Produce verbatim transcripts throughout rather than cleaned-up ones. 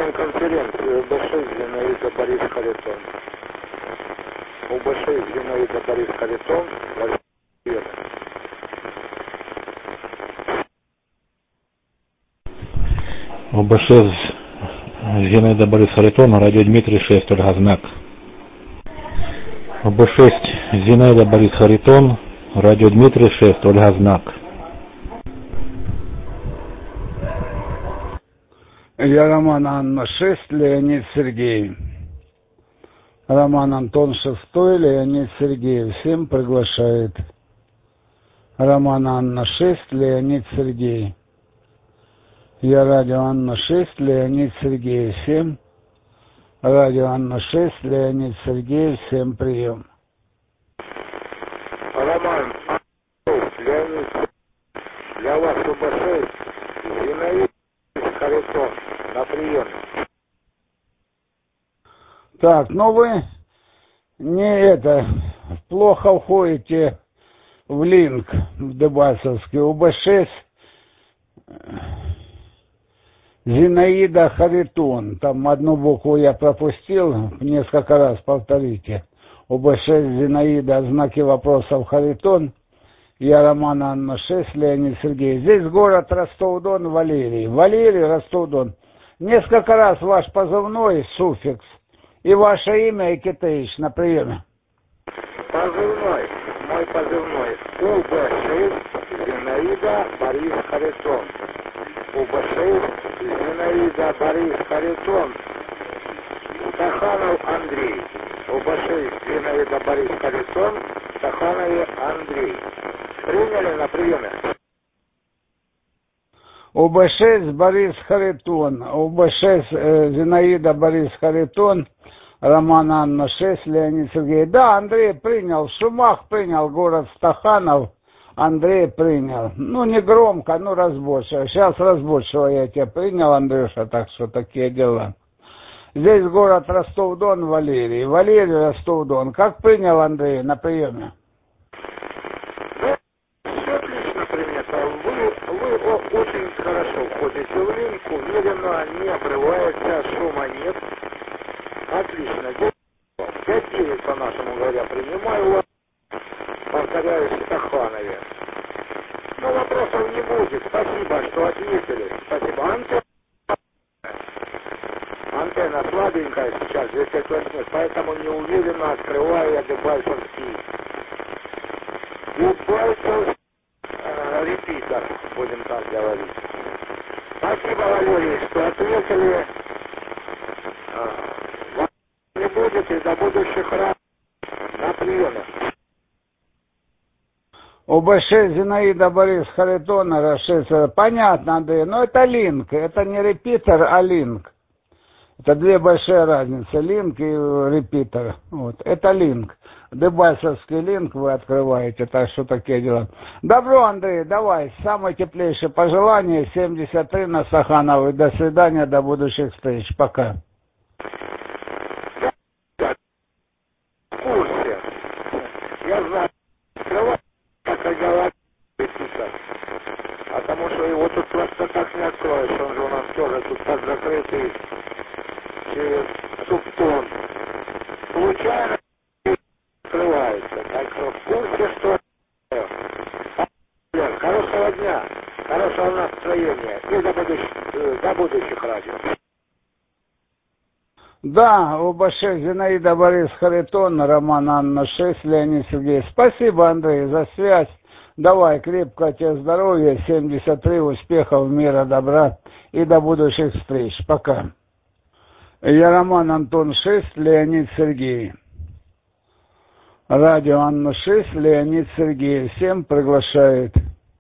конференции ОБ шесть Зинаида Борис Харитон. ОБ шесть Зинаида Борис Харитон. ОБ шесть Зинаида Борис Харитон, радио Дмитрий шесть, Ольга Знак. ОБ шесть Зинаида Борис Харитон, радио Дмитрий шесть, Ольга Знак. Я Роман Анна шесть, Леонид Сергей. Роман Антон шестой, Леонид Сергей. Всем приглашает. Роман Анна шесть, Леонид Сергей. Я радио Анна шесть, Леонид Сергей. Всем радио Анна шесть, Леонид Сергей. Всем прием. Роман шесть, Леонид Сергей. Для вас ОБ шесть Зинаида Харитон. На прием. Так, ну вы не это, плохо входите в линк в Дебальцевский. ОБ шесть Зинаида Харитон. Там одну букву я пропустил, несколько раз повторите. ОБ шесть Зинаида, знаки вопросов Харитон. Я Роман Анна шесть, Леонид Сергей. Здесь город Ростов-Дон, Валерий. Валерий, Ростов-Дон. Несколько раз ваш позывной, суффикс, и ваше имя, и Китаич на приеме. Позывной, мой позывной, ОБ шесть Зинаида Борис Харитон. ОБ шесть Зинаида Борис Харитон. Стаханов Андрей. ОБ шесть Зинаида Борис Харитон. Стаханов Андрей. Приняли на приеме? ОБ шесть Борис Харитон. ОБ шесть э, Зинаида Борис Харитон. Роман Анна шесть, Леонид Сергей. Да, Андрей принял. Шумах принял, город Стаханов. Андрей принял. Ну, не громко, ну, разборчиво. Сейчас разборчиво я тебя принял, Андрюша, так что такие дела. Здесь город Ростов-Дон, Валерий. Валерий, Ростов-Дон. Как принял Андрей на приеме? Все отлично принято. Вы, вы очень хорошо входите в линк, уверенно, не обрывается, шума нет. Отлично. пять девять по нашему говоря. Принимаю вас. Повторяюсь, в Стаханове. Но вопросов не будет. Спасибо, что ответили. Спасибо. Антенна, антенна слабенькая сейчас, здесь это нет, поэтому неуверенно открываю я Дебальцевский. Дебальцевский э, репитер, будем так говорить. Спасибо, Валерий, что ответили. Э, не будете до будущих раз на приеме. ОБ шесть Зинаида Борис Харитон, расшифровка. Понятно, Андрей, но это линк, это не репитер, а линк. Это две большие разницы, линк и репитер. Вот. Это линк. Дебальцевский линк вы открываете, так что такие дела. Добро, Андрей, давай, самое теплейшее пожелание, семьдесят три на Стахановой. До свидания, до будущих встреч. Пока. В курсе. Я знаю, открывать, как и говорить, потому что его тут просто так не откроешь, он же у нас тоже тут под закрытый через субтон. Случайно открывается, так что в курсе, что... Хорошего дня, хорошего настроения и до будущих, до будущих радио. Да, ОБ шесть Зинаида Борис Харитон, Роман Анна шесть, Леонид Сергей. Спасибо, Андрей, за связь. Давай, крепкого тебе здоровья, семьдесят три, успехов, мира, добра и до будущих встреч. Пока. Я Роман Антон шесть, Леонид Сергей. Радио Анна шесть, Леонид Сергей. Всем приглашает.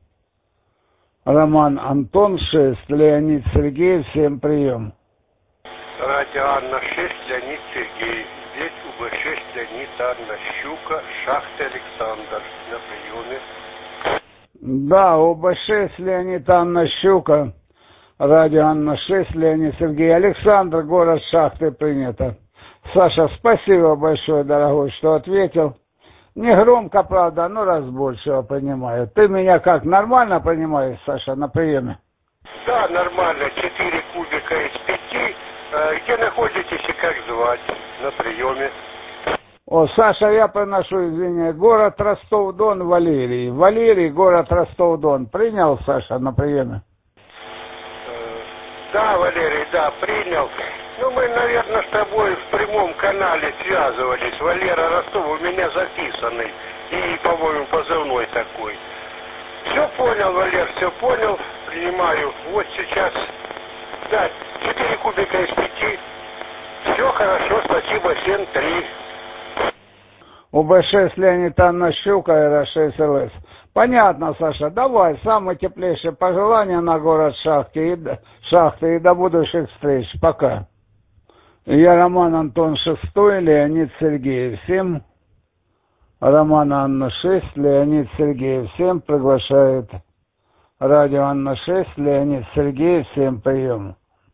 Роман Антон шесть, Леонид Сергей. Всем прием. Радио Анна шесть, Леонид Сергей. Здесь УБ шесть, Леонид Анна Щука, шахта Александр. На приеме. Да, ОБ шесть, Леонид Анна Щука. Радио Анна шесть, Леонид Сергей. Александр, город шахты принято. Саша, спасибо большое, дорогой, что ответил. Не громко, правда, но разборчиво понимаю. Ты меня как, нормально понимаешь, Саша, на приеме? Да, нормально. Четыре кубика из пяти. находитесь и как звать на приеме? О, Саша, я приношу извинения. Город Ростов-Дон, Валерий. Валерий, город Ростов-Дон. Принял, Саша, на приеме? Э, Да, Валерий, да, принял. Ну, мы, наверное, с тобой в прямом канале связывались. Валера Ростов у меня записанный. И, по-моему, позывной такой. Все понял, Валер, все понял. Принимаю. Вот сейчас, да, четыре кубика из пяти. Все хорошо, спасибо, семь три. У Б шесть Леонид Анна Щука, Р шесть Л С. Понятно, Саша. Давай, самые теплейшие пожелания на город Шахты и, до- Шахты и до будущих встреч. Пока. Я Роман Антон шестой, Леонид Сергеев семь. Роман Анна шесть, Леонид Сергеев семь. Приглашает радио Анна шесть, Леонид Сергеев семь. Прием.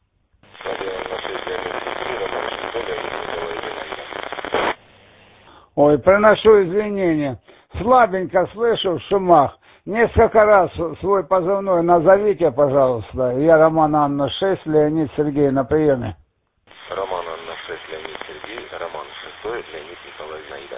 Ой, приношу извинения. Слабенько слышу в шумах. Несколько раз свой позывной назовите, пожалуйста. Я Роман Анна шесть, Леонид Сергей на приеме. Роман Анна шесть, Леонид Сергей, Роман шестой, Леонид Николай Зинаида.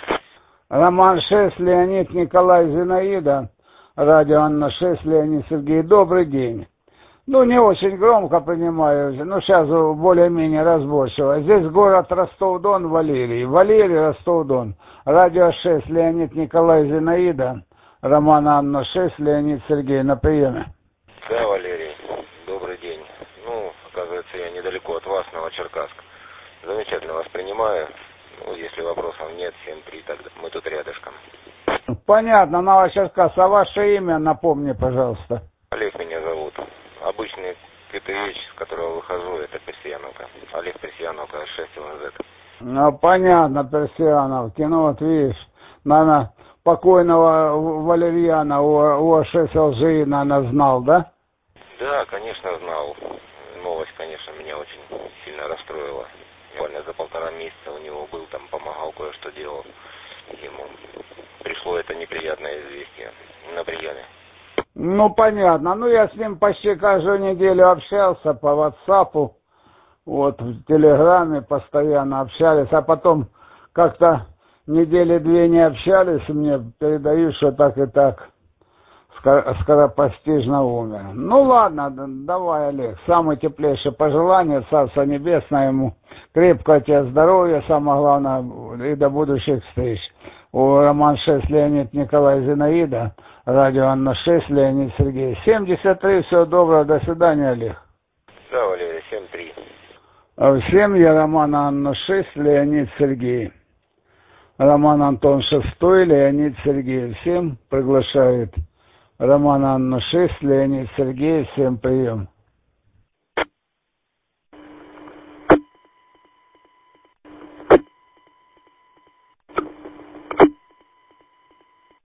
Роман шесть, Леонид Николай Зинаида. Радио Анна шесть, Леонид Сергей. Добрый день. Ну, не очень громко принимаю, ну, сейчас более-менее разборчиво. Здесь город Ростов-Дон, Валерий. Валерий, Ростов-Дон. Радио шесть, Леонид Николай Зинаида. Роман Анна шесть, Леонид Сергей на приеме. Да, Валерий, добрый день. Ну, оказывается, я недалеко от вас, Новочеркасск. Замечательно вас принимаю. Ну, если вопросов нет, семь три, тогда мы тут рядышком. Понятно, Новочеркасск. А ваше имя напомни, пожалуйста. Олег меня зовут. Обычный ка тэ эйч, с которого выхожу, это Персияновка. Олег Персияновка, шесть Л З. Ну, понятно, Персияновки. Ну, вот видишь, наверное, покойного Валерьяна у шесть Л Ж, наверное, знал, да? Да, конечно, знал. Новость, конечно, меня очень сильно расстроила. Буквально за полтора месяца у него был, там помогал, кое-что делал. Ему пришло это неприятное известие на приеме. Ну, понятно. Ну, я с ним почти каждую неделю общался по ватсапу. Вот, в Телеграме постоянно общались. А потом как-то недели две не общались. Мне передают, что так и так скоропостижно умер. Ну, ладно, давай, Олег. Самое теплейшее пожелание. Царство Небесное ему. Крепкого тебе здоровья, самое главное, и до будущих встреч. У Роман шесть, Леонид Николай Зинаида. Радио Анна шесть, Леонид Сергей. семьдесят три, всего доброго, до свидания, Олег. Да, Валерий, семь три. Всем я Роман Анна шесть, Леонид Сергей. Роман Антон шестой, Леонид Сергей. Всем приглашает Роман Анна шесть, Леонид Сергей. Всем прием.